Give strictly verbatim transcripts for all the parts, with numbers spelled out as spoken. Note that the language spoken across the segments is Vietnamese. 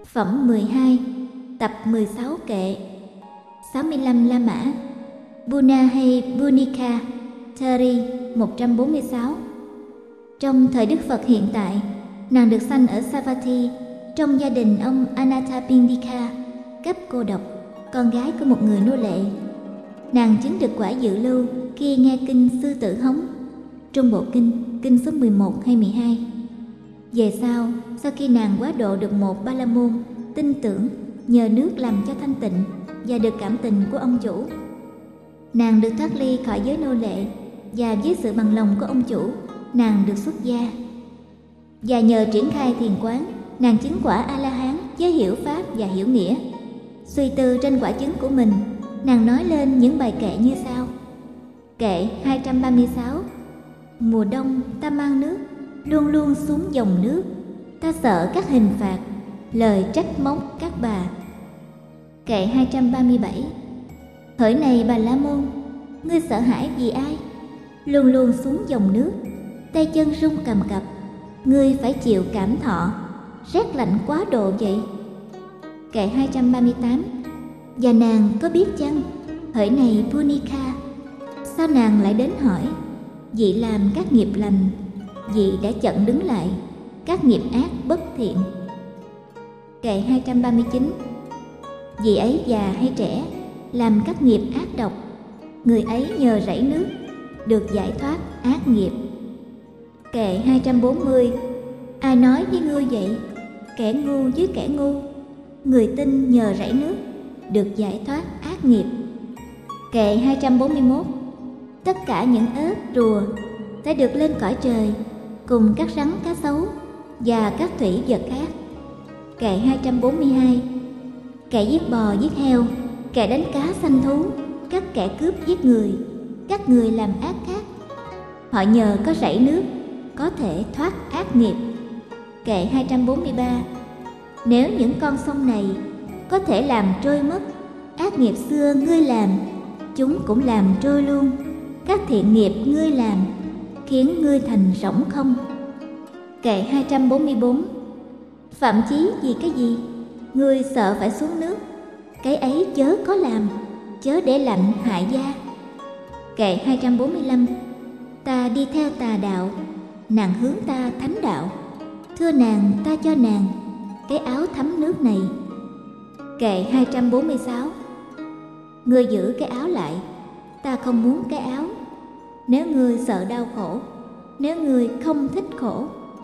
Phẩm mười hai, tập mười sáu kệ. sáu mươi lăm La Mã. Buna hay Bunika, Thari một trăm bốn mươi sáu. Trong thời Đức Phật hiện tại, nàng được sanh ở Savatthi trong gia đình ông Anathapindika, cấp cô độc, con gái của một người nô lệ. Nàng chứng được quả dự lưu khi nghe kinh Sư Tử Hống, trong bộ kinh, kinh số mười một hay mười hai. Về sau, sau khi nàng quá độ được một Ba La Môn tin tưởng nhờ nước làm cho thanh tịnh và được cảm tình của ông chủ, nàng được thoát ly khỏi giới nô lệ, và với sự bằng lòng của ông chủ, nàng được xuất gia. Và nhờ triển khai thiền quán, nàng chứng quả A-la-hán với hiểu pháp và hiểu nghĩa. Suy tư trên quả chứng của mình, nàng nói lên những bài kệ như sau. Kệ hai trăm ba mươi sáu. Mùa đông ta mang nước, luôn luôn xuống dòng nước, ta sợ các hình phạt, lời trách móc các bà. Kệ hai trăm ba mươi bảy. Hỡi này Bà La Môn, ngươi sợ hãi vì ai? Luôn luôn xuống dòng nước, tay chân run cầm cập, ngươi phải chịu cảm thọ, rét lạnh quá độ vậy. Kệ hai trăm ba mươi tám. Và nàng có biết chăng, hỡi này Punika, sao nàng lại đến hỏi? Vị làm các nghiệp lành, vị đã chặn đứng lại các nghiệp ác bất thiện. Kệ hai trăm ba mươi chín. Vị ấy già hay trẻ, làm các nghiệp ác độc, người ấy nhờ rảy nước được giải thoát ác nghiệp. Kệ hai trăm bốn mươi. Ai nói với ngươi vậy? Kẻ ngu với kẻ ngu, người tin nhờ rảy nước được giải thoát ác nghiệp. Kệ hai trăm bốn mươi mốt. Tất cả những ếch, rùa sẽ được lên cõi trời cùng các rắn cá sấu và các thủy vật khác. Kệ hai trăm bốn mươi hai. Kẻ giết bò giết heo, kẻ đánh cá săn thú, các kẻ cướp giết người, các người làm ác khác, họ nhờ có rảy nước có thể thoát ác nghiệp. Kệ hai trăm bốn mươi ba. Nếu những con sông này có thể làm trôi mất ác nghiệp xưa ngươi làm, chúng cũng làm trôi luôn các thiện nghiệp ngươi làm, khiến ngươi thành rỗng không. Kệ hai trăm bốn mươi bốn. Phạm chí vì cái gì? Ngươi sợ phải xuống nước, cái ấy chớ có làm, chớ để lạnh hại da. Kệ hai trăm bốn mươi lăm. Ta đi theo tà đạo, nàng hướng ta thánh đạo, thưa nàng ta cho nàng cái áo thấm nước này. Kệ hai trăm bốn mươi sáu. Ngươi giữ cái áo lại, ta không muốn cái áo. Nếu ngươi sợ đau khổ, nếu ngươi không thích khổ.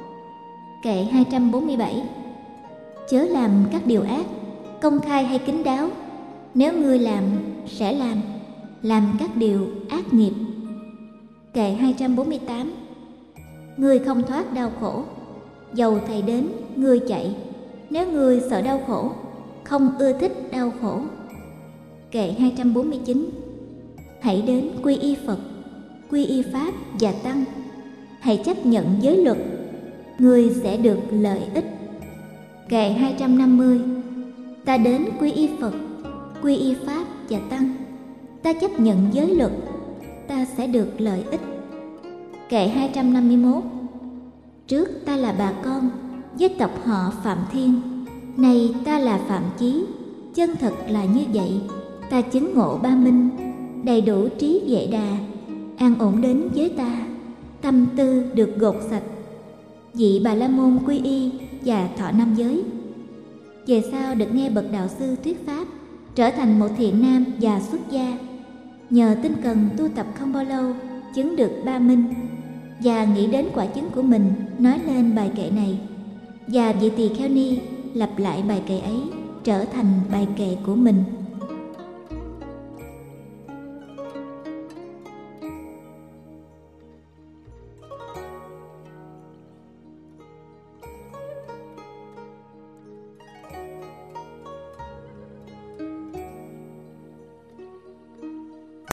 Kệ hai trăm bốn mươi bảy. Chớ làm các điều ác, công khai hay kín đáo. Nếu ngươi làm, sẽ làm, làm các điều ác nghiệp. Kệ hai trăm bốn mươi tám. Ngươi không thoát đau khổ, dầu thầy đến, ngươi chạy. Nếu ngươi sợ đau khổ, không ưa thích đau khổ. Kệ hai trăm bốn mươi chín. Hãy đến quy y Phật, quy y Pháp và Tăng. Hãy chấp nhận giới luật, ngươi sẽ được lợi ích. Kệ hai trăm năm mươi. Ta đến quy y Phật, quy y Pháp và Tăng, ta chấp nhận giới luật, ta sẽ được lợi ích. Kệ hai trăm năm mươi mốt. Trước ta là bà con với tộc họ Phạm Thiên, nay ta là Phạm Chí, chân thật là như vậy. Ta chứng ngộ ba minh, đầy đủ trí vệ đà, an ổn đến với ta, tâm tư được gột sạch. Vị Bà La Môn quy y và thọ năm giới. Về sau được nghe bậc đạo sư thuyết pháp, trở thành một thiện nam và xuất gia. Nhờ tinh cần tu tập không bao lâu, chứng được ba minh, và nghĩ đến quả chứng của mình, nói lên bài kệ này. Và vị tỳ kheo ni lặp lại bài kệ ấy, trở thành bài kệ của mình.